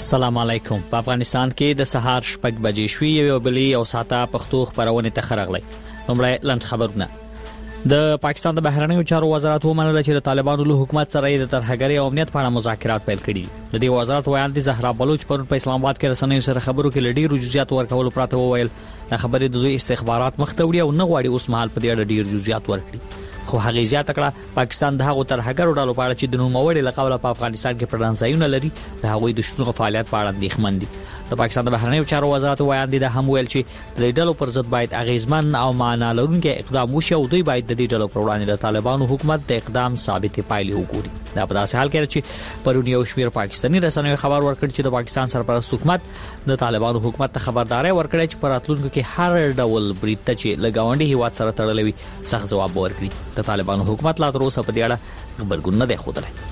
السلام علیکم. په افغانستان کې د سهار 6 بجې شوې یو بلی او ساته پښتو خبرونه تخرغلې. لومړی لاند خبرونه. د پاکستان د بهرنیو چارو وزارت ومنله چې د طالبانو له حکومت سره د ترهګرۍ او امنیت په اړه مذاکرات پیل کړي. د دې وزارت ویان دي زهرا بلوچ پرون په اسلام آباد کې رسنیو سره خبرو کې لډیر جزئیات ورکول پراته وویل د خبرې د دوی استخبارات مختوړي او نه غواړي اوس مهال په دې اړه ډیر جزئیات ورکړي. خو هغه زیاته کړه پاکستان د هغو ترهګرو ډلو په اړه چې د نوموړي لقب په افغانستان کې پرانځایونه لري د هغوی د شتون فعالیت په اړه اندېښمن دي. د پاکستان د بهرنیو چارو وزارت ویان دي د هم ویل چې د ډلو پر ضد باید اغیزمن او معنا لرونکي اقدام وشي او دوی باید د دې ډلو پر وړاندې د طالبانو حکومت د اقدام ثابتې پایلې وګوري. دا په داسې حال کې چې پرون یو شمېر پاکستاني رسنیو خبر ورکړ چې د پاکستان سرپرست حکومت د طالبانو حکومت ته خبرداري ورکړه چې پر راتلونکو کې هر ډول بریټ چې لګاونډي هیواد سره تړلې وي سخت جواب ورکړي. د طالبانو حکومت لا تر اوسه په دې اړه خبرګون نه دی ښودلی.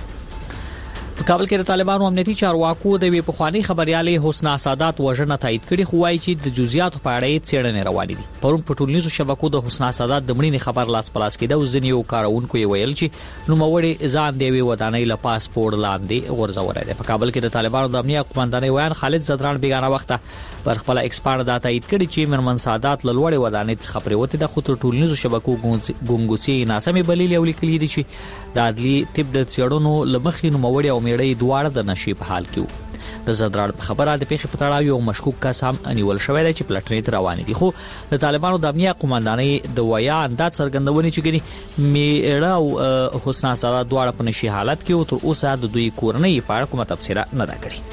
په کابل کې د طالبانو امنیتي چارواکو د وی پخوانی خبريالې حسنا سادات وژنه تایید کړي خو وايي چې د جزئیاتو په اړه څېړنې روانې دي. پرون په ټولنیزو شبکو د حسنا سادات د مړینې خبر لاس پلاس کېده او ځینې یو کارونکو یې ویل چې نوموړي ځان دی وی ودانۍ له پاسپورت لاندې غورځولای دی. په کابل کې د طالبانو د امنیت قومندانۍ ویان خالد زدران بیگانه وخته پر خپل ایکسپانډ دا تایید کړي چې مرمن سادات له لوړې ودانۍ څخه پریوته د خطر ټولنیزو شبکو ګونګوسي ناسمې بلیل یو لیکلي دي چې د عدلي طب د څېړنو لمخې نوموړي او میړې دواړه د نشي په حال کې. د زدران په خبره د پیښې په تړاو یو مشکوک کس هم انیول شوی دی چې پلټنې ته روان دي. خو د طالبانو د امنیت قومندانۍ د ویا انداز څرګندونې چې ګني میړه او حسنا سره دواړه په نشي حالت کې او تر اوسه د دوی کورنۍ په اړه کومه تبصره نه ده کړې.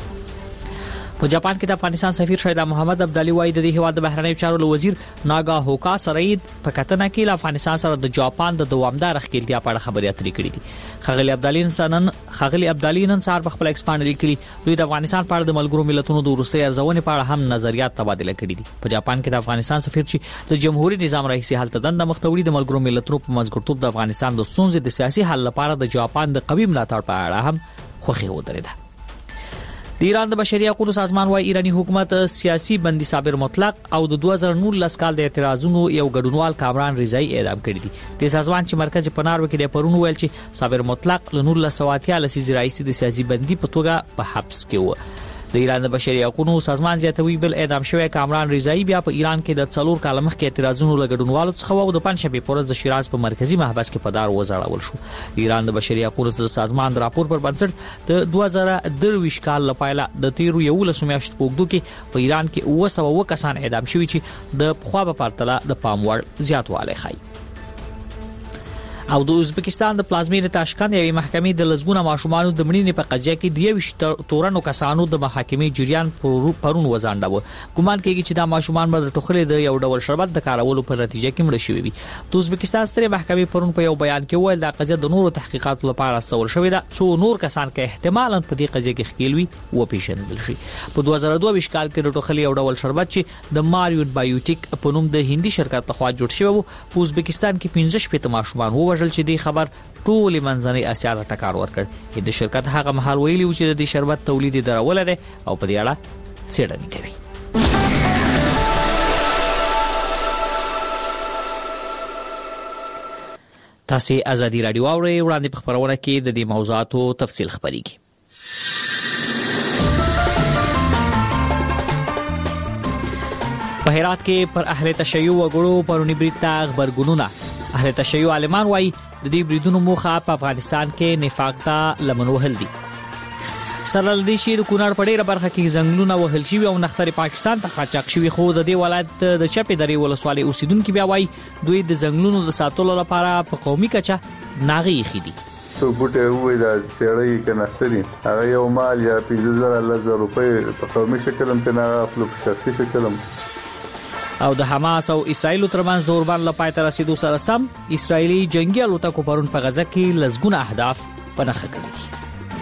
په جاپان کې د افغانستان سفیر شهید محمد عبدالي وایي د دې هیواد د بهرنیو چارو وزیر ناگا هوکا سرید په کتنه کې له افغانستان سره د جاپان د دوامدار ښکېلتیا په اړه خبرې اترې کړې دي. خغلی عبدالي نن سهار په خپل ایکسپانډ لیکلي دوی د افغانستان په اړه د ملګرو ملتونو د وروستۍ ارزونې په اړه هم نظریات تبادله کړي دي. په جاپان کې د افغانستان سفیر چې د جمهوریت نظام رئیس هلته دنده مختوړي د ملګرو ملتونو په منځګړیتوب د افغانستان د ستونزې د سیاسي حل لپاره د جاپان د قوي ملاتړ په اړه هم خوښي ودرېده. د ایران د بشري حقوقو سازمان وايي ایرانی حکومت سیاسي بندي صابر مطلق او د 2019 کال د اعتراضونو یو ګډونوال کامران رضایی اعدام کړي دي. د سازمان چې مرکز په نارو کې د پرون ویل چې صابر مطلق له 1980 لسیز رئیس د سیاسي بندي په توګه په حبس کې و. د ایران د بشري حقوقو سازمان زیاتوي بل اعدام شوی کامران رضایی بیا په ایران کې د 4 کال مخکې اعتراضونو لګډونوالو څخه او د پنځشنبه پر ورځ د شیراز په مرکزی محبس کې په دار وزړول شو. ایران د بشري حقوقو سازمان د راپور پر بنسټ د 2023 کال لپاره د 13 میاشتو په وګړو کې په ایران کې 900 کسان اعدام شوي چې د پخوا په پرتله د پاموړ زیاتوالی ښيي. او د ازبکستان د پلازمینې تاشکند یوې محکمې د لزګونه ماشومانو د مړینې په قضیه کې د 20 تورنو کسانو د محاکمې جریان پرون وزانډاوه. ګومان کېږي چې دا ماشومان به د ټوخلې د یو ډول شربت د کارولو په نتیجه کې مړه شوي وي. د ازبکستان سترې محکمې پرون په یو بیان کې وویل دا قضیه د نورو تحقیقاتو لپاره استول شوې ده څو نور کسان کې احتمالاً په دې قضیه کې ښکیل وي وپېژندل شي. په 2022 کال کې د ټوخلې یو ډول شربت چې د ماریون بایوټیک په نوم د هندي شرکت لخوا جوړ شوی و په ازبکستان کې 15 ماشومان ووژل چې د خبر ټول منځنۍ اسیا ته ټکار ورکړ. د شرکت هغه مهال ویلي و چې د شربت تولید درول دي او په دې اړه څېړنې کوي. تاسو ازادي رادیو اورئ وړاندې په خبرونه کې د دې موضوعاتو تفصیل خبريږي. په هرات کې پر اهل تشیع وګړو پرونی بریټا خبرګونونه. اهل تشیع عالمان وايي د دې بریدونو موخه په افغانستان کې نفاق ته لمن وهل دي. سره لدی شي د کونړ په ډیره برخه کې ځنګلونه وهل شوي او نخترې پاکستان ته قاچاق شوي خو د دې ولایت د چپې درې ولسوالۍ اوسیدونکو بیا وايي دوی د ځنګلونو د ساتلو لپاره په قومي کچه ناغي خېدي. څو بوټي وې د سیړۍ کناستري هغه یو مال یا 5000 روپۍ په قومي شکل هم نه خپل شخصي شکل هم. او د حماس او اسرائیل ترمنځ د اوربان لپاره تر رسیدو سره سم اسرائیلي جنگي الوتکو پرون په غزه کې لزګونه اهداف په نښه کړي دي.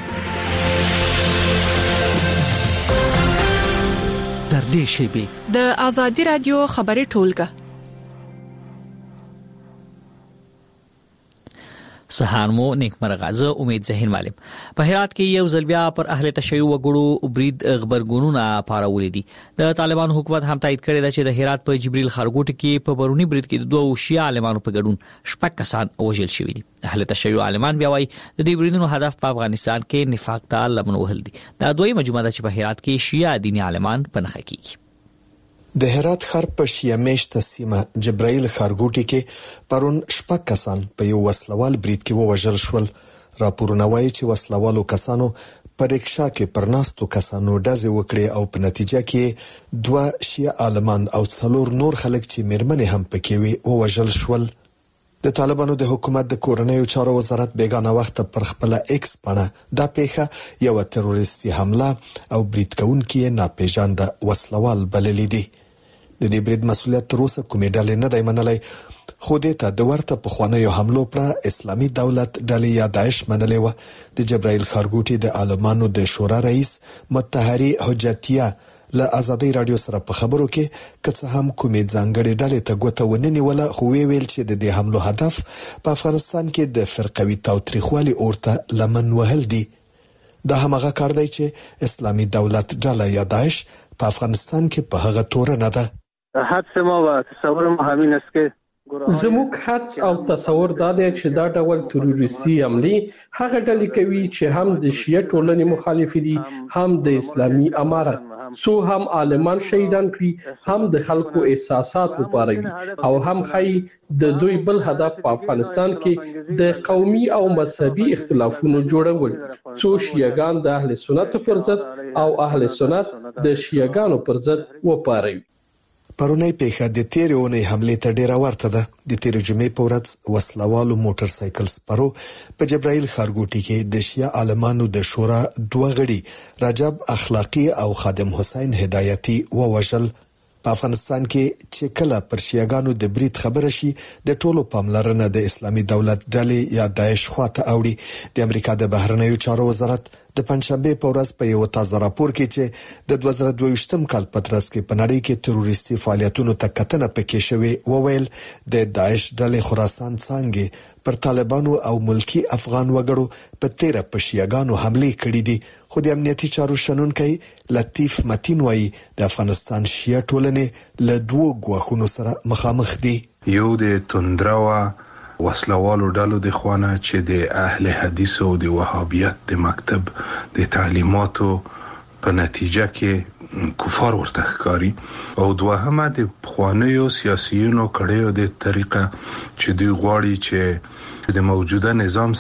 در دې شیبې د ازادي رادیو خبري ټولګه. سهار مو نیکمرغه. زه امید ذهین معلم. په هرات کې یو ځل بیا پر اهل تشیع وګړو برید خبرګونونه پارولې دي. د طالبان حکومت هم تایید کړی دی چې د هرات په جبريل خارګوټ کې په برونی برید کې دوه شیعه عالمانو په ګډون 6 کسان وژل شوي دي. اهل تشیع عالمان بیا وايي د دې بریدونو هدف په افغانستان کې نفاق ته لمن وهل دي. دا دوی مجموعه ده چې په هرات کې شیعه دیني عالمان په نخښه کیږي. د هرات ښار په شیعه میشته سیمه جبرائیل خارګوټي کې پرون 6 کسان په یو وسلوال برید کې ووژل شول. راپورونه وایي چې وسلوالو کسانو په رکشا کې پرناستو کسانو ډزې وکړې او په نتیجه کې 2 شیعه عالمان او 4 نور خلک چې میرمنې هم پکې وي ووژل شول. د طالبانو د حکومت د کورنیو چارو وزارت بیگانه وخت پر خپل ایکس باندې دا پیښه یو تروریستي حمله او برید کوونکی ناپېژانده وسلوال بللې دي. د دې برید مسؤلیت تر اوسه کومې ډلې نه دی منلی، خو دې ته د ورته پخوانیو حملو پر اسلامي دولت ډلې یا داعش منلې و. د جبرائیل خارګوټي د عالمانو د شورا رئیس مطهری حجتیه له ازادي رادیو سره په خبرو کې کڅ هم کومې ځانګړې ډلې ته ګوته ونني ولا خو ویل چې د دې حملو هدف په افغانستان کې د فرقوي تاوتریخوالي اورته لمن وهل دي. دا همغه کار دی چې اسلامي دولت ډله یا داعش په افغانستان کې په هغه تور نه ده. حدس ما و تصور ما همین است که زموږ حدس او تصور دا دی چې دا ډول تروریستي حملې هغه ډلې کوي چې هم د شیعه ټولنې مخالف دي، هم د اسلامي امارت، سو هم عالمان شهیدان کړي، هم د خلکو احساسات وپاروي او هم خی د دوی بل هدف په افغانستان کې د قومي او مذهبي اختلافونو جوړول، سو شیعاګان د اهل سنت پر ضد او اهل سنت د شیعاګانو پر ضد وپاروي. پرونی پیښه د تیرې اونۍ حملې ته ډیره ورته ده. د تیرې جمعې په ورځ وسلوالو موټر سایکل سپرو په جبرائیل خارګوټي کې د شیعه عالمانو د شورا 2 غړي رجب اخلاقی او خادم حسین هدایتي ووژل. په افغانستان کې چې کله پر شیعاګانو د برید خبره شي د ټولو پاملرنه د اسلامي دولت ډلې یا داعش خواته اوړي. د امریکا د بهرنیو چارو وزارت د پنځشنبه په ورځ په یو تازه راپور کې چې د 2022م کال په ترڅ کې په نړۍ کې تروریستي فعالیتونو ته کتنه پکې شوی وویل د داعش ډلې خراسان څنګه پر طالبانو او ملکی افغان وګړو په 13 پشیاګانو حمله کړې دي. خو د امنیتي چارو شنونکي لطیف متین وایي د افغانستان شیعه ټولنې له 2 ګواښونو سره مخامخ دي. یو د توندروا وسلوالو ډلو د خوانه چې د اهل حدیث او د وهابیت د مکتب د تعلیماتو په نتیجه کې کفار ورته ښکاري، او دوهمه د خوانیو سیاسيونو کړهو د طریقه چې دوی غواړي چې د موجوده نظام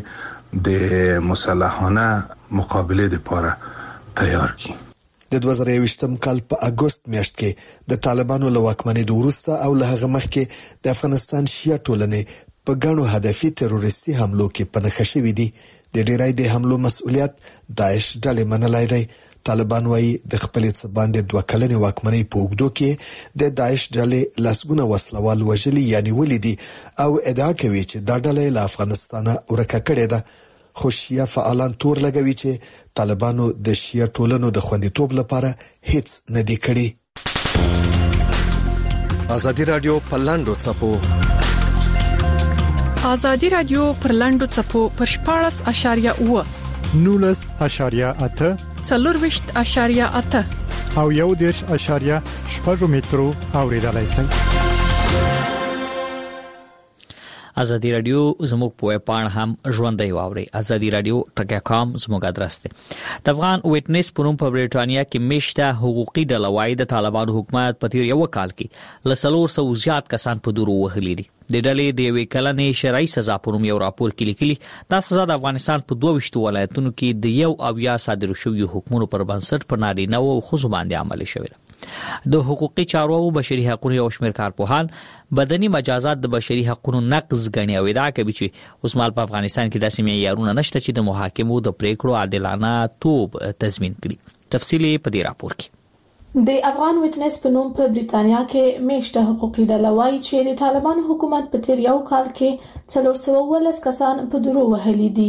سره د مسلحانه مقابله لپاره تیار کړي. د 2021م کال په اگست میاشت کې د طالبانو له واکمنۍ وروسته او له هغه مخکې د افغانستان شیعه ټولنې په ګڼو هدفي تروریستي حملو کې پنهخه شوې دي. د ډیری د حملو مسؤلیت داعش ډلې منلای دی. طالبان وايي د خپل څه باندې 2 کلنې واکمنۍ په اوږدو کې د داعش ډلې لاسګونه وسلوال وژلي یعنی ولیدي او ادعا کوي چې دا ډلې له افغانستانه ورکه کړې ده. خو شیعه فعالان تور لګوي چې طالبانو د شیعه ټولنو د خوندیتوب لپاره هیڅ نه دی کړی. ازادي رادیو په لاندو چپو ازادي رادیو پر لاندو چپو پر 14.9 19.8 4.8 او 1.8 مترو اوریدلای شئ. ازادي رادیو زموږ په پاڼ هم ژوندۍ واوري. ازادي رادیو ټاګه.com زموږ ادرس دی. د افغان ویټنس پروم په بریټانیا کې میشته حقوقي ډله وايي د طالبانو حکومت په تیر یو کال کې ل 400 زیات کسان په دورو وهلي دي. د ډلې د یوې کلنې شرعي سزا پروم یو راپور کې لیکلي دا سزا د افغانستان په 22 ولایتونو کې د یو او یا صادر شوی حکومتونو پر بنسټ پر نارینه او ښځو باندې عملي شوی. د حقوقي چارو او بشري حقوقو او شمیر کارپوهان بدني مجازات د بشري حقوقو نقض غني او ادعا کوي چې اوس مال په افغانستان کې داسې معیارونه نشته چې د محاکمو د پریکړو عادلانه توب تضمین کړي. تفصیلی په دې راپور کې. د افغان ویټنس په نوم په بریټانیا کې میشته حقوقي ډله وايي چې د طالبانو حکومت په تیر یو کال کې 412 کسان په درو وهلي دي.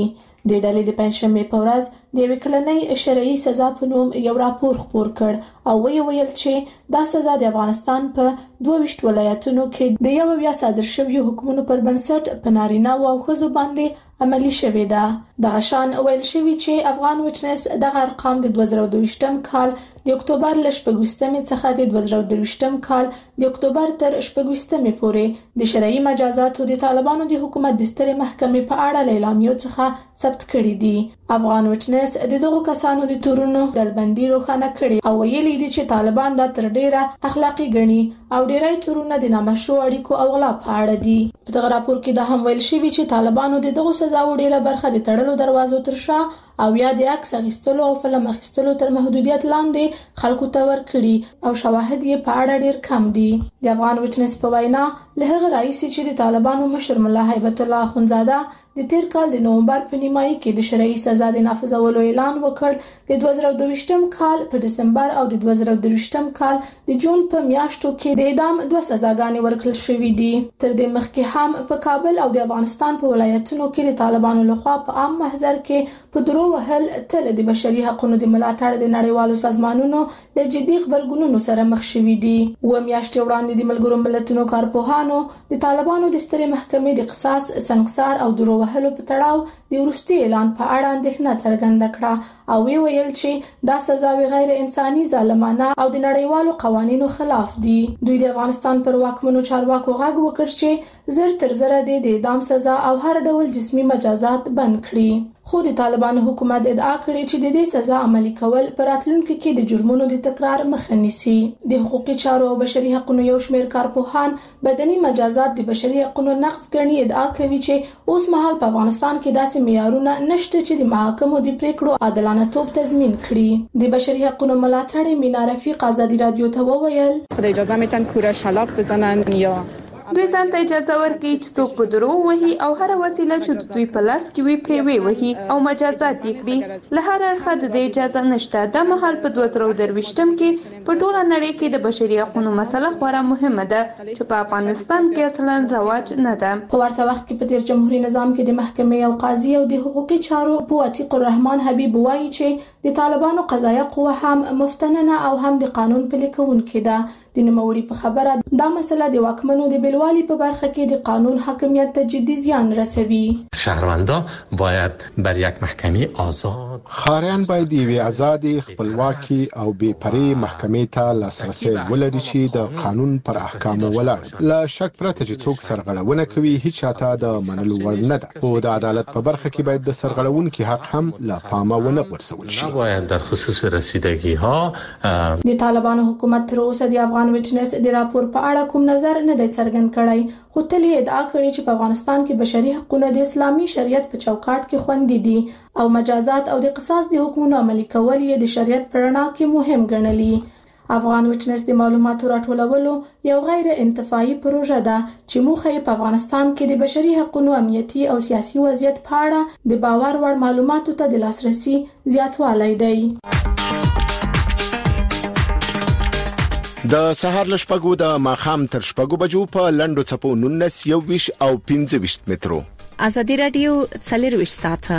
د ډلې د پنځمې په ورځ د یوې کلنۍ شرعي سزا په نوم یو راپور خپور کړ او ویل چې دا سزا د افغانستان په 22 ولایتونو کې د یو بیا صادر شوی حکومتونو پر بنسټ په نارینه او ښځو باندې عملی شوې ده. د غشان ویل شوی چې افغان وچنس دغه ارقام د 2022م کال د اکتوبر ل 28مې څخه د 2023م کال د اکتوبر تر 28مې پورې د شرعي مجازاتو د طالبانو د حکومت د سترې محکمې په اړه اعلامیو څخه ثبت کړي دي. افغان وچنس د دغو کسانو د تورونو ډلبندي روښانه کړي او ویلي دي چې طالبان دا تر ډیره اخلاقی ګڼي او ډیری تورونه د نامشروع اړیکو او غلا په اړه دي. په دغه راپور کې دا هم ویل شوی چې طالبانو د دغو سزاو ډیره برخه د تړلو دروازو تر شا او یا د عکس اخیستلو او فلم اخیستلو تر محدودیت لاندې خلکو ته ورکړي او شواهد یې په اړه ډیر کم دي. د افغان وچنس په وینا له هغه راځي چې د طالبانو مشر ملا هیبت الله اخونزاده د تیر کال د نومبر په نیمایي کې د شرعي سزا د نافذولو اعلان وکړ. د 2022م کال په دسمبر او د 2023م کال د جون په میاشتو کې د اعدام 2 سزاګانې ورکړل شوې دي. تر دې مخکې هم په کابل او د افغانستان په ولایتونو کې د طالبانو لخوا په عام محضر کې په درو وهل تل د بشري حقوقو د ملاتړ د نړیوالو سازمانونو له جدي خبرګونونو سره مخ شوي دي. و میاشتې وړاندې د ملګرو ملتونو کارپوهانو د طالبانو د سترې محکمې د قصاص څنګسار او درو وهلو په تړاو د وروستي اعلان په اړه اندېښنه څرګنده کړه او ویل چې دا سزاوي غیر انساني، ظالمانه او د نړیوالو قوانینو خلاف دي. دوی د افغانستان پر واکمنو چارواکو غږ وکړ چې زر تر زره د اعدام سزا او هر ډول جسمي مجازات بند کړي. خو د طالبانو حکومت ادعا کړې چې د دې سزا عملي کول پر راتلونکي کې د جرمونو د تکرار مخه نیسي. د حقوقي چارو او بشري حقوقو یو شمېر کارپوهان بدني مجازات د بشري حقوقو نقض ګڼي. ادعا کوي چې اوس مهال په افغانستان کې داسې معیارونه نشته چې د محاکمو د پریکړو عادلانه توب تضمین کړي. د بشري حقوقو ملاتړ مینا رفیق آزادی رادیو ته وویل خدای اجازه میتن کوره شلاق بزنن یا دوی ځان ته اجازه ورکړي چې څوک په درو وهي او هر وسیله چې دوی په لاس کې وي پرې وهي او مجازات یې کړي. له هر اړخه د دې اجازه نشته. د مهال په 2023م کې په ټوله نړۍ کې د بشري حقوقو مسله خورا مهمه ده چې په افغانستان کې اصلا رواج نه ده. په ورته وخت کې په تیر جمهوریت نظام کې د محکمې او قاضي او د حقوقي چارو په عتیق الرحمن حبیب وایي چې د طالبانو قضایه قوه هم مفتننه او هم د قانون پلي کوونکې ده. د نوموړي په خبره دا مسله د واکمنو د بلوالي په برخه کې د قانون حاکمیت ته جدي زیان رسوي. شهروندان باید بر یک محکمه آزاد خاریان باید یوه آزاد خپلواکي او بې پرې محکمې ته لاسرسي ولري چې د قانون پر احکامو ولاړ لا شک پرته چې څوک سرغړونه کوي هیڅ چاته د منلو وړ نه ده. او د عدالت په برخه کې باید د سرغړونکو حق هم لا پامه ونه غورځول شي. باید در خصوص رسیدگی ها د طالبانو حکومت تر اوسه د افغان وچنس د راپور په اړه کوم نظر نه دی څرګند کړی. خو تل ادعا کړې چې په افغانستان کې بشري حقوقو د اسلامي شریعت په چوکاټ کې خوندي دي او مجازات او د قصاص د حکمونو عملي کول یې د شریعت په رڼا کې مهم ګڼلي. افغان وچنس د معلوماتو راټولولو یو غیر انتفاعي پروژه ده چې موخه یې په افغانستان کې د بشري حقوقو امنیتي او سیاسي وضعیت په اړه د باور وړ معلوماتو ته د لاسرسي زیاتوالی دی. د سهار لشپګو د ماخام تر شپګو بجو په لندو چپو 19 21 او 25 مترو. ازادي رادیو 24 ساعته.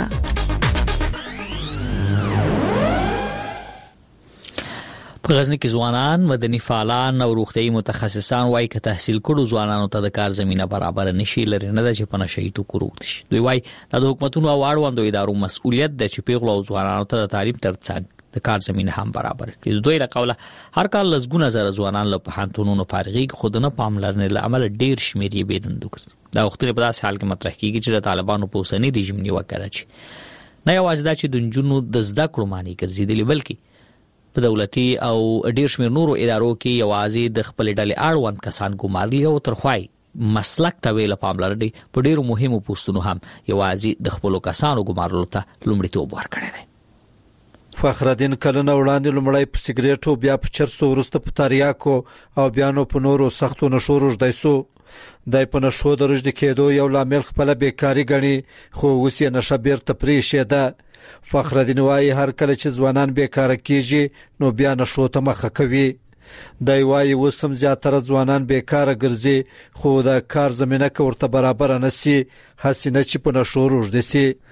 په غزنی کې ځوانان، مدني فعالان او روغتيایي متخصصان وایي چې تحصیل کړو ځوانانو ته د کار زمينه برابر نشي لري نه د چې په نشي تو کوروت شي. دوی وایي د حکومتونو او اړوندو ادارو مسؤلیت د چې پیغلو ځوانانو ته تعلیم ترڅنګ د کار زمينه هم برابر کړي. دوی راقوله هر کال لزګونه زره ځوانان له پوهنتونونو فارغي خودنه پاملرنې له عمل ډیر شمیر یې بيدندو کړي. دا وختونه په داسې حال کې مطرح کیږي چې د طالبانو په اوسنی رژیم نیوکه ده چې نه یوازې دا چې د جنونو د زده کړو معنی ګرځیدلی بلکې په دولتي او ډیر شمیر نورو ادارو کې یوازې د خپل ډلې اړوند کسان ګمارلي او ترخوای مسلک ته ویل پاملرنې په ډیرو مهمو پوسټونو هم یوازې د خپل کسانو ګمارلو ته لومړیتوب ورکړی دی. فخرالدین کلونه وړاندې لومړی په سیګریټو بیا په چرسو ورسته په تریاکو او بیانو په نورو سختو نشو روږدی سو. دای په نشو د رژد کېدو یو لامل خپل بیکاری غني خو اوس یې نشه بیرته پرې شه. فخرالدین وايي هر کله چې ځوانان بیکاره کیږي نو بیا نشو ته مخه کوي. دای وايي وسم زیاتره ځوانان بیکاره ګرځي خو د کار زمينه کې ورته برابر نه سي، حسینه چې په نشو روږدي سي.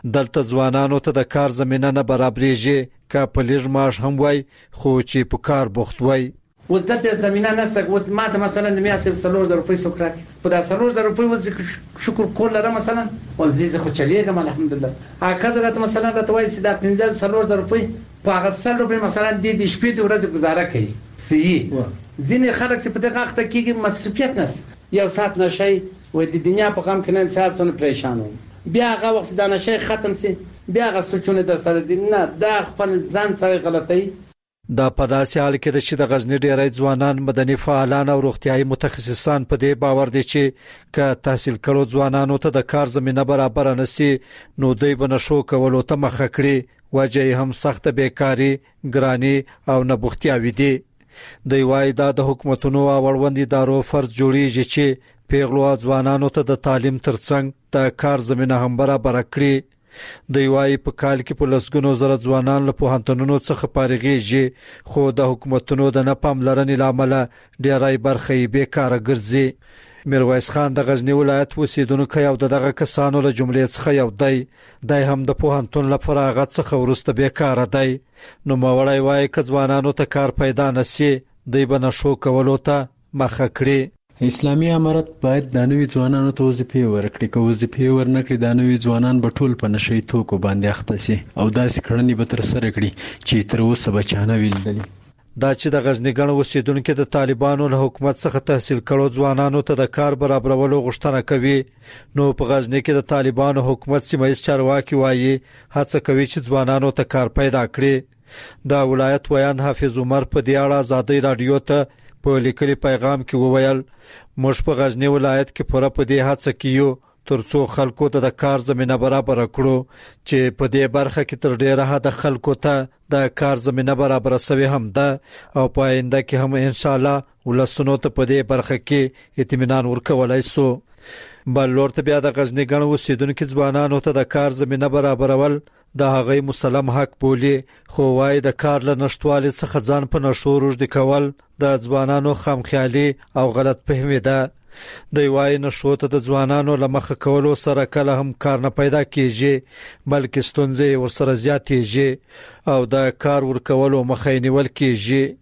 دلته ځوانانو ته د کار زمينه نه برابرېږي که په لږ معاش هم وای خو چې په کار بوخت وای. اوس دلته زمينه نشته. اوس ماته مثلا د میاشتې 300 روپۍ سوکرات په دا 300 روپۍ وز شکر کول لرم مثلا ول زیزه خو چلیږم الحمدلله. هغه حضرت مثلا راته وایي چې دا 1500 روپۍ په هغه 100 روپۍ مثلا د شپې د ورځې گزاره کوي. صحیح ځینې خلک چې په دغه وخت کې مسؤلیت نشته یو ساعت نشي و د دنیا په غم کې نه ساعت څونه پریشان وي. بیا هغه وخت دا نشي ختم سي بیا هغه سوچونه در سره دي نه دا خپل ځان سره غلطي. دا په داسې حال کې چې د غزنی ډیری ځوانان مدني فعالان او روغتيایي متخصصان په دې باور دي چې که تحصیل کړو ځوانانو ته د کار زمينه برابر نشي نو دوی بنشو کولو ته مخه کړي. وجه هم سخت بیکاری، ګرانی او نبوختیاوي دي. دوی وايي دا د حکومتونو او وړوند ادارو فرض جوړیږي چې پیغلو ځوانانو ته د تعلیم ترڅنګ د کار زمينه هم برابر کړي. دوی وايي په کال کې په لسګونو زره ځوانان له پوهنتونونو څخه فارغېږي خو د حکومتونو د نه پاملرنې لامل ډېری برخې بیکاره ګرځي. میرویس خان د غزنی ولایت اوسیدونکو یو دغه کسانو له جملې څخه یو دی. دای هم د پوهنتون له فراغت څخه ورسته بیکاره دی. نو مولای وايي که ځوانانو ته کار پیدا نشي دوی به نشو کولو ته مخه کړي. اسلامي امارت باید د نوي ځوانانو ته وظیفې ورکړي. که وظیفې ورنکړي د نوي ځوانان به ټول په نشي توکو باندې اخته شي او داسې کړنې به تر سره کړي چې تر اوسه بچانه ویلدلې. دا چې د غزنی ګڼ اوسیدونکو د طالبانو له حکومت څخه تحصیل کړو ځوانانو ته د کار برابرولو غوښتنه کوي نو په غزنی کې د طالبانو حکومت سیمایي چارواکي وایي هڅه کوي چې ځوانانو ته کار پیدا کړي. دا ولایت ویان حافظ عمر په دې اړه آزادۍ رادیو ته په لیکلي پیغام کې وویل موږ په غزنی ولایت کې پوره په دې هڅه کوو ترڅو خلکو ته د کار زمينه برابر کړو چې په دې برخه کې تر ډیره حد خلکو ته د کار زمينه برابر شوی هم ده او په آینده کې هم ان شاء الله ولسونو ته په دې برخه کې اطمینان ورکولای شو. بل لورته بیا د غزنی ګڼ اوسیدونکو ځوانانو ته د کار زمينه برابرول د هغه مسلم حق بولی خو وايي د کار له نشټوالي څخه ځان په نشو روږدي کول د ځوانانو خامخیالي او غلط فهمي ده. دوی وايي نشو ته د ځوانانو لمخه کولو سره کله هم کار نه پیدا کیږي بلکې ستونزې ورسره زیاتېږي او د کار ورکولو مخه نیول کیږي.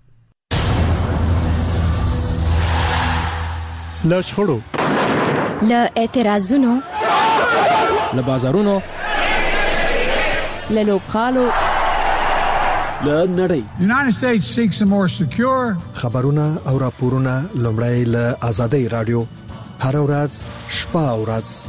له شخړو له اعتراضونو له بازارونو له لوبخالو له نړۍ United States seeks a more secure خبرونه او راپورونه لومړی له آزادۍ رادیو هر ورځ شپه او ورځ.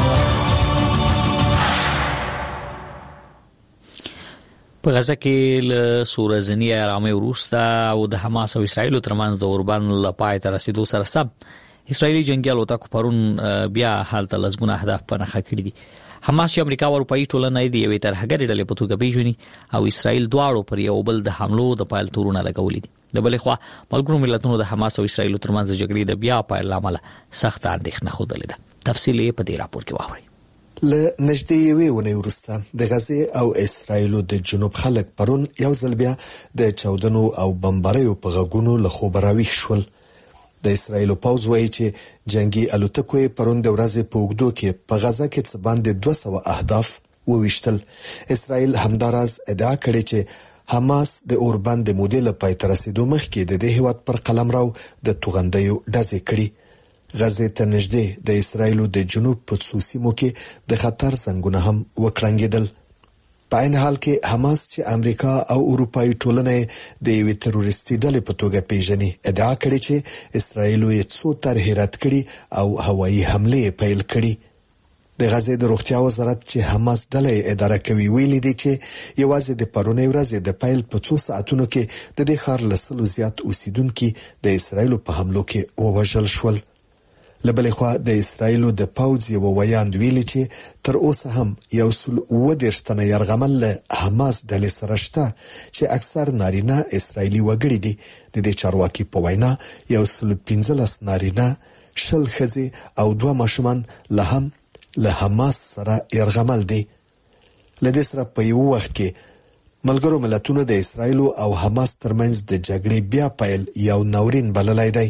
په غزه کې له سورزنی ارامي وروسته او د حماس او اسرایل ترمنځ د اوربان لپاره تر رسیدو سره سم اسرایلی جنگیالو ته پرون بیا حالت لزګونه اهداف په نخښه کړی دي. حماس چې امریکا او اروپאי ټولنه دی یوې ترهګرې ډلې په توګه پیژني او اسرایل دواړو پر یو بل د حملو د پایل تورونه لګولې دي. د بلې خوا ملګرو ملتونو د حماس او اسرایل ترمنځ جګړې د بیا پایل لامل سخت اندېښنه خوده ده. تفصیل یې په دې راپور کې واورئ. له نږدې یوې ونې وروسته د غزه او اسرایل د جنوب خلک پرون یو ځل بیا د چاودنو او بمباریو په غږونو له خوبراویښ شول. د اسرایل پوځ وایي چې جنگي الوتکو پرون د ورځې په اوږدو کې په غزه کې څه باندې 200 اهداف وویشتل. اسرایل همداراز ادعا کړې چې حماس د اوربند مودې له پای ته رسیدو مخکې د دې هیواد پر قلمرو د توغندیو ډزې کړې. غزه ته نږدې د اسرایل د جنوب په څو سیمو کې د خطر زنګونه هم وکړنګېدل. په عین حال کې حماس چې امریکا او اروپאי ټولنه د یوې تروریستي ډلې په توګه پیژني ادعا کړې چې اسرایل یې څو طرحې رد کړي او هوایي حمله پیل کړي. د غزه د روغتیا وزارت چې حماس ډلې اداره کوي ویلي دی چې یوازې د پرونی ورځې د پیل په 2 ساعتونو کې د دې ښار لسلو زیات اوسیدونکو د اسرایل په حملو کې ووژل شول. لبلې خوا د اسرایل د پوځ یو ویاند ویلي چې تر اوسه هم 110 تنه يرغمل له حماس ډلې سره شته چې اکثر نارینه اسرایلی وګړي دي. د دې چارواکي په وینا 115 نارینه 10 ښځې او 2 ماشومان له حماس سره يرغمل دي. لدې سره په یو وخت کې ملګرو ملتونو د اسرایل او حماس ترمنځ د جګړې بیا پیل یو ناورین بللای دی.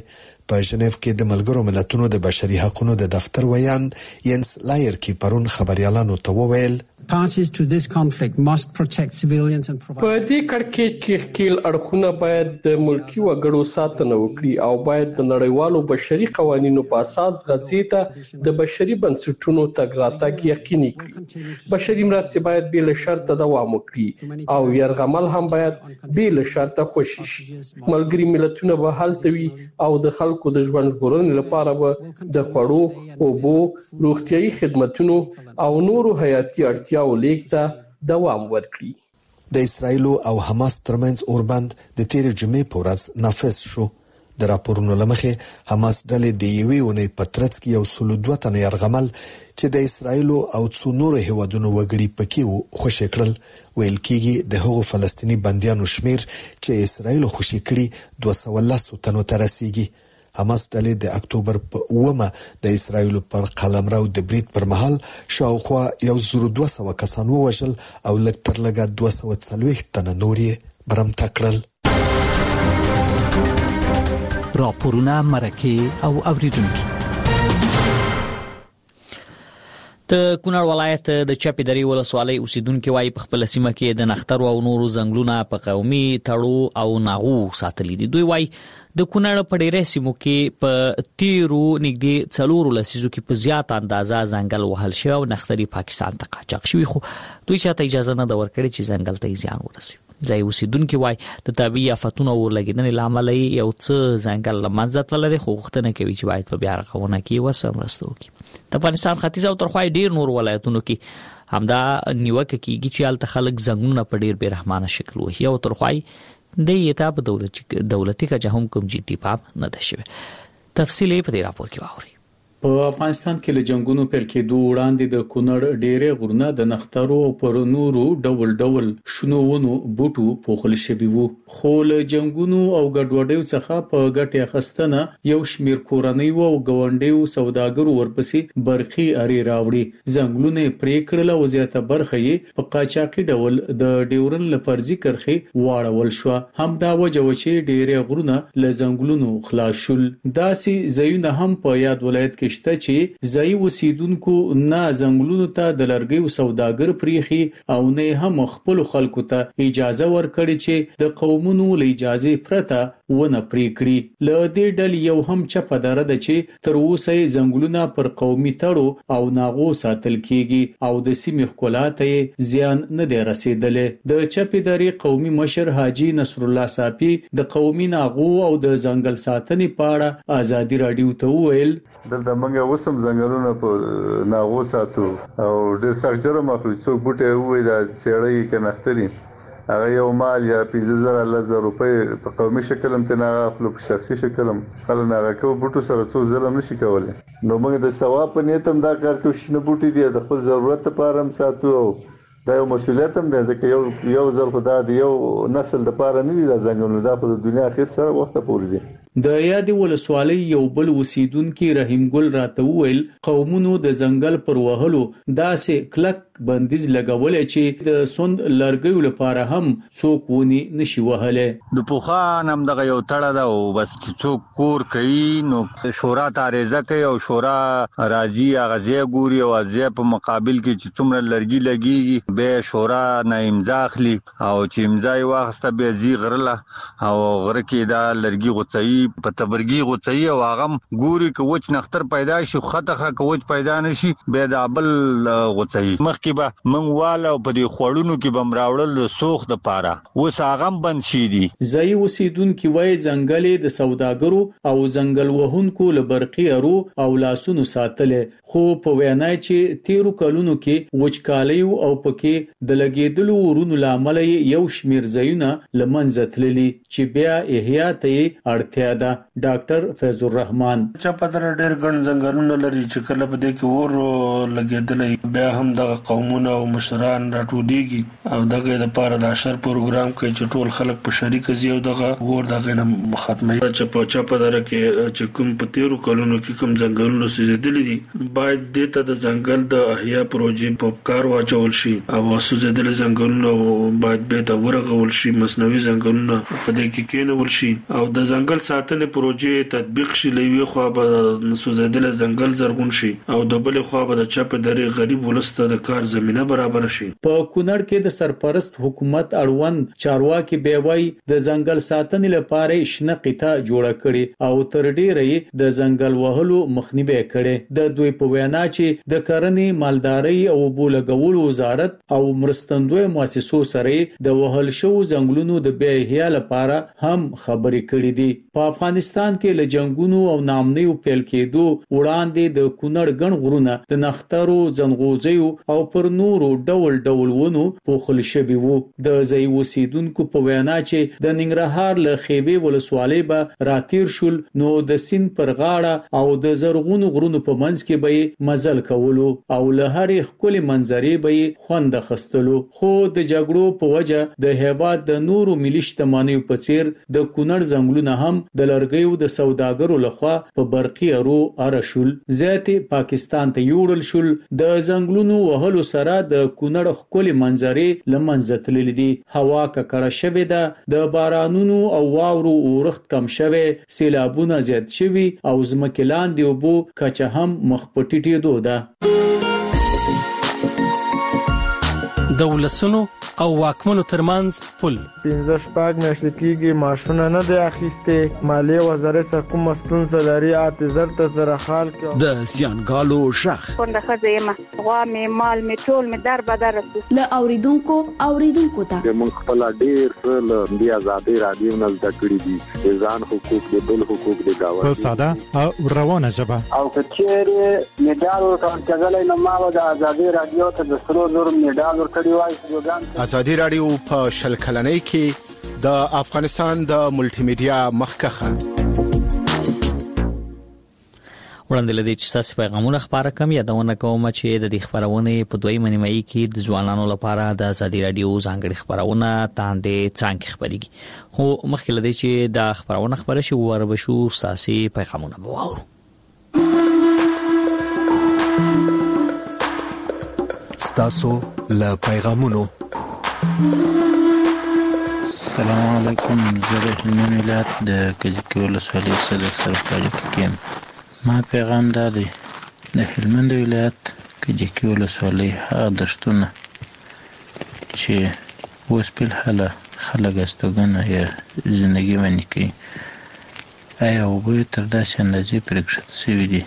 په ژنیف کې د ملګرو ملتونو د بشري حقوقو د دفتر ویان ینس لایر کی پرون خبريالانو ته وویل Parties to this conflict must protect civilians and provide. په دې کړکېچ کې ښکیل اړخونه باید د ملکی وګړو ساتنه وکړي او باید د نړیوالو بشري قوانینو په اساس غزې ته د بشري بنسټونو تګ راتګ یقیني کړي. بشري مرستې باید بې له شرطه دوام وکړي او يرغمل هم باید بې له شرطه خوشي شي. ملګري ملتونه به هلته وي او د خلکو د ژوند ژغورنې لپاره به د خوړو، اوبو، روغتيایي خدماتو او نورو حیاتي اړتیاو لیکته دوام ورکړي. د اسرایل او حماس ترمنځ اوربند د تیر جمعې په ورځ نافذ شو. د راپورونو لمخې حماس ډلې د یوې اونۍ په ترڅ کې یو سلو 2 تنه يرغمل چې د اسرایل او څو نورو هیوادونو وګړي پکې وو خوشی کړل. ویل کېږي د هغو فلسطینی بنديانو شمیر چې اسرایل خوشی کړي 210 تنو ته رسیدي. حماس ډلې د اکتوبر په 9 د اسرایل پر قلمرو د برید پر مهال شاوخوا 1200 کسان ووژل او لږ تر لږه 240 تنه نور یې برمته کړل. راپورونه مرکه او اوریدونکو د کونړ ولایت د چپې درې ولسوالۍ اوسیدونکو وايي په خپل سیمه کې د نختر او نورو زنګلونه په قومي تړو او ناغو ساتلي دي. دوی وايي د کونړ په ډېرې سیمو کې په تیرو نږدې 4 لسیزو کې په زیات اندازه ځنګل وهل شوی او نختري پاکستان ته قاچاق شوی، خو دوی چاته اجازه نه ورکړي چې ځنګل ته زیان ورسوي. ځای اوسیدونکو وايي د طبيعي آفتونو ورلګیدنې لامل یو څه ځنګل لمنځه تللی خو غوښتنه کوي چې باید په بیا رغونه کې ورسره مرسته وکړي. د افغانستان ختیځ او ترخوای ډیر نور ولایتونو کې همدا نیوکه کیږي چې الته خلک زنګونه په ډیر بیرحمانه شکل وهي او ترخوای د یتاب دولتي کچه هم کوم جدي پام نه ده شوی. تفصیل په دې راپور کې واوري. په افغانستان کې له جنگونو پیل کېدو وړاندې د کونړ ډېرې غرونه د نخترو او پر نورو ډول ډول شنوونو بوټو پوښل شوي وو، خو له جنگونو او ګډوډیو څخه په ګټې اخیستنه یو شمیر کورنیو او ګاونډیو سوداګرو ورپسې برخي اړې راوړي. ځنګلونه پرې کړل او زیاته برخه یې په قاچاقي ډول د ډیورن لفرضي کرخې واړول شو. همدا وجه و چې ډېرې غرونه له ځنګلونو خلاص شول. داسې ځایونه هم په یاد ولایت کې شته چې ځای اوسیدونکو نه ځنګلونو ته د لرګیو سوداګر پریخي او نه هم خپل خلکو ته اجازه ورکړي چې د قومونو له اجازه پرته ونه پریکړي. له دې ډلې یو هم چپه دره ده چې تر اوسه ځنګلونه پر قومي تړو او ناغو ساتل کیږي او د سیمې ښکلا ته زیان نه دی رسیدلې. د چپې درې قومي مشر حاجی نصر الله صافي د قومي ناغو او د ځنګل ساتنې په اړه ازادي رادیو ته وویل دلته موږ وسم ځنګلونه په ناغو ساتو او ډېر سخت جرم اخلو. څوک بوټي وې دا سیړۍ کې نختري هغه یو مال یا 50,000 روپۍ په قومي شکل هم تنه خپل په شخصي شکل هم خلک نه کو بوټو سره څو ظلم نشي کولای. نو موږ د ثواب په نیت هم دا کار کوو چې نه بوټي دي د خپل ضرورت لپاره هم ساتو او دا یو مسؤلیت هم دی ځکه یو ځل خدای دی یو نسل لپاره نه دی د ځنګلونو د په دنیا اخر سره وخت پورې دی. د یادې ولسوالۍ یو بل اوسیدونکي رحیم ګل راته وویل قومونو د ځنګل پر وهلو داسې کلک بندیز لګولې چې د سوند لرګیو لپاره هم څوک ونی نشي وهله. د پوخان هم دغه یو تړه ده او بس څوک کور کوي نو شورا تاریزه کوي او شورا راضي غزي ګوري او غزي په مقابل کې چې څومره لرګي لګيږي به شورا نه امضا اخلي او چې امضا یې واخسته به زی غرله او غره کې دا لرګي غوڅي په تبرګي غوڅي او هغه ګوري کوچ نختر پیدا شي خطه کوچ پیدا نشي به د ابل غوڅي مخکې به منواله په دې خوړونو کې بم راوړل سوخ د پاره وس هغه بند شي دي. ځای اوسیدونکو وای ځنګلې د سوداګرو او ځنګل وهونکو لبرقي ارو او لاسونو ساتلې، خو په وینای چې تیرو کلونو کې وچکالي او پکې د لګیدلو ورونو لامل یو شمیر ځایونه لمنځه تللي چې بیا احیاء ته اړتیا ده. ډاکټر فیض الرحمن چپدر ډېر ګڼ ځنګلونه لري چې کله په دې کې ور لګیدلې بیا هم د قومونه او مشران راټولېږي او دغه د پاره د اشر پروګرام کوي چې ټول خلک په شریک زی او دغه ور دغه نه ختمه چپدر کې چې کوم په تیرو کلونو کې کوم ځنګلونه سوځېدلې دي باید د ته د ځنګل د احیا پروژې په کار واچول شي او سوځېدل ځنګلونه باید به ته ورغول شي مصنوعي ځنګلونه په دې کې کېنول شي او د ځنګل ساتنې پروژې تطبیق شي لوي خو به نسوځیدل ځنګل زرغون شي او د بل خو به د چپ درې غریب ولسته د کار زمينه برابر شي. په کونړ کې د سرپرست حکومت اړوند چارواکي بیوي د ځنګل ساتنې لپاره شنه قطه جوړه کړي او تر ډیره د ځنګل وهلو مخنیوي کړي. د دوی په وینا چې د کرنې مالداري او بولګولو وزارت او مرستندوی مؤسسو سره د وهل شو ځنګلونو د بیا احیا لپاره هم خبرې کړې دي. په افغانستان کې له جنگونو او نامنیو پیل کېدو وړاندې د کونړ ګڼ غرونه د نخترو زنغوزیو او پر نورو ډول ډول ونو پوښل شوي وو. د ځای اوسیدونکو په وینا چې د ننګرهار له خیبې ولسوالۍ به راتیر شول نو د سین پر غاړه او د زرغونو غرونو په منځ کې به مزل کولو او له هرې ښکلې منظرې به خوند اخیستلو. خو د جګړو په وجه د هیواد د نورو ملي شتمنیو په څیر د کونړ ځنګلونه هم د لرګیو د سوداګرو لخوا په برقي ارو ارشول. زیاتې پاکستان ته یوړل شول. د ځنګلونو وهلو سره د کونړ ښکلې منظرې له منځه تللې دي. هوا ککړه شوې ده. د بارانونو او واورو اورښت کم شوی. سیلابونه زیات شوي او ځمکې لاندې اوبو کچه هم مخ په ټیټېدو ده. د ولسونو او واکمنو ترمنځ پل 15 میاشتې کېږي ماشونه نه دی اخیستې. مالیې وزارت څخه کومه ستونزه لري اعتذار ته سره حال کې د زیانګالو شخ پنده ښځه یم غوا مې مال مې ټول مې در بدر رسو له اوریدونکو ته موږ خپل ډیر څه د آزادۍ رادیو نه زده کړی دي ځان حقوق د بل حقوق د گاوه په ساده او روانه ژبه او کچېره میډال ورکړل نو ما د آزادۍ رادیو ته د 300 میډال ورکړی وای. ازادي رادیو په شل کلنۍ کې د افغانستان د ملټي میډیا مخکخه وړاندې لدی چې تاسو پیغامونه خبره کوم یادونه کوم چې د دې خبرونه په دوی منیمای کې د ځوانانو لپاره د ازادي رادیو ځانګړي خبرونه تاندې څنګه خبريږي. خو مخکې لدی چې د خبرونه خبره شو وربشو ساسي پیغامونه بواو. ستاسو له پیغامونو. السلام علیکم. زه د هلمند ولایت د کجکي ولسوالۍ صدر سره اړیکه کوم. ما پیغام دا دی د هلمند ولایت کجکي ولسوالۍ هغه دشتونه چې اوس په حاله خلک استوګنه یا ژوندۍ ونی کوي آیا اوبه تر داسې اندازې پرېښودل شوي دي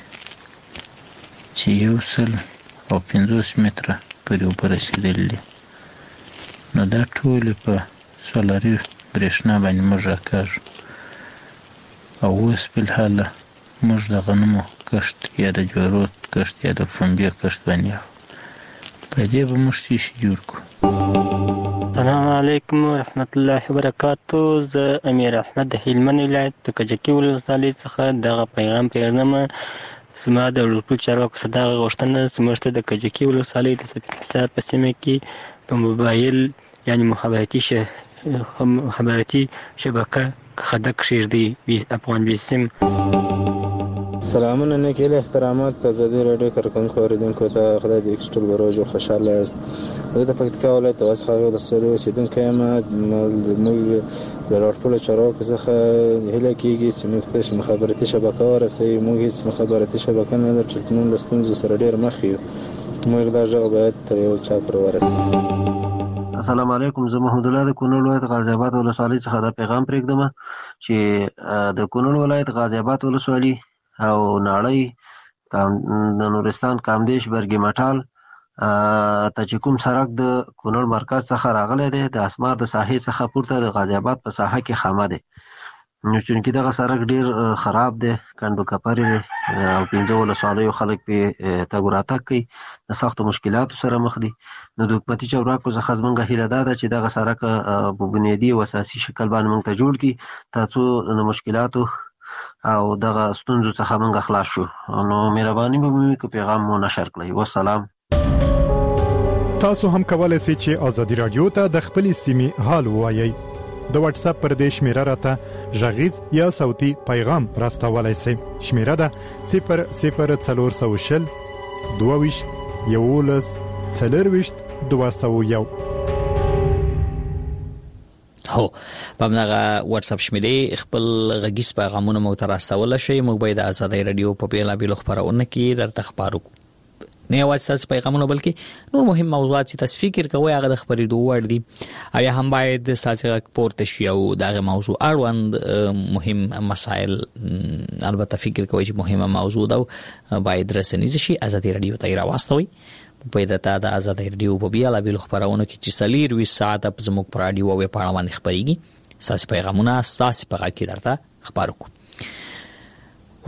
چې 150 متره پورې اوبه رسېدلي دي. نو دا ټولې په سولري برېښنا باندې موږ راکاږو او اوس په حاله موږ د غنمو کښت یا د جوارو کښت یا د پنبې کښت باندې په دې به موږ څه جوړ کړو. السلام علیکم ورحمت الله وبرکاتو. زه امیر احمد د هلمند ولایت د کجکي ولسوالۍ څخه دغه پیغام پیغامه زما د ټول چارواکو څخه دغه غوښتنه زموږ ته د کجکي ولسوالۍ د سپیڅلي په سیمه کې په موبایل یعنی مخابراتي شبکه خدک کښېږدي افغان بیسیم. سلامونه نیک هیله احترامات په ازادي رادیو کارکونکو اوریدونکو ته خدای دې ایکسټل بروج خوشاله یاست. زه د پکتیکا ولایت د واسخه د سوري اوسیدونکی یم. موږ د راټول چارواکو څخه هیله کیږي چې موږ ته مخابراتي شبکه ورسوي. موږ هیڅ مخابراتي شبکه نه لرو چې موږ له ستونزو سره ډیر مخ یو. موږ دا ژغ باید تر یو چا پر ورسوي. السلام علیکم. زه محمد الله د کونړ ولایت غازی آباد ولسوالۍ څخه دا پیغام پرېږدم چې د کونړ ولایت غازی آباد ولسوالۍ او ناړۍ د نورستان کامدیش برګي مټال ته چې کوم سړک د کونړ مرکز څخه راغلی دی د اسمار د ساحې څخه پورته د غازی آباد په ساحه کې خامه دی. نو چې دغه سړک ډیر خراب دی کندو کپري دی او 15 ولسوالیو خلک په تګ راتګ کوي د سختو مشکلاتو سره مخ دي. نو د حکومتي چارواکو څخه زموږ هیله ده چې دغه سړک په بنیادي او اساسي شکل باندې موږ ته جوړ کړي ترڅو د مشکلاتو او دغه ستونزو څخه موږ خلاص شو. نو مهرباني به مو وکړئ پیغام مو نشر کړئ. والسلام. تاسو هم کولای شئ چې ازادي رادیو ته د خپل سیمې حال ووایئ. د واتس اپ پر دې شمیره راته ژغیز یا صوتي پیغام راستولای شئ. شمیره ده 00420 22 11 4201. هو په دغه واتس اپ شمیرې خپل غږیز پیغامونه مو ته راستول شي. موږ به د آزادۍ رادیو په بیلابېلو خبرونه کې درته خبرو نه یوازې پیغامونه بلکې نور مهم موضوعات چې تاسو فکر کوئ هغه د خبرېدو وړ دي او یا هم باید ساتي پورته شي او دغه موضوع اړوند مهم مسائل البته فکر کوئ چې مهمه موضوع ده باید رسنیز شي آزادۍ رادیو ته راوستوي. په دې د آزادۍ رادیو په بیلابېلو خبرونه کې چې سلیر 20 ساعت په زموږ پر رادیو او په اړه باندې خبرېږي. ساسي پیغامونه ساسي په کې درته خبرو کو.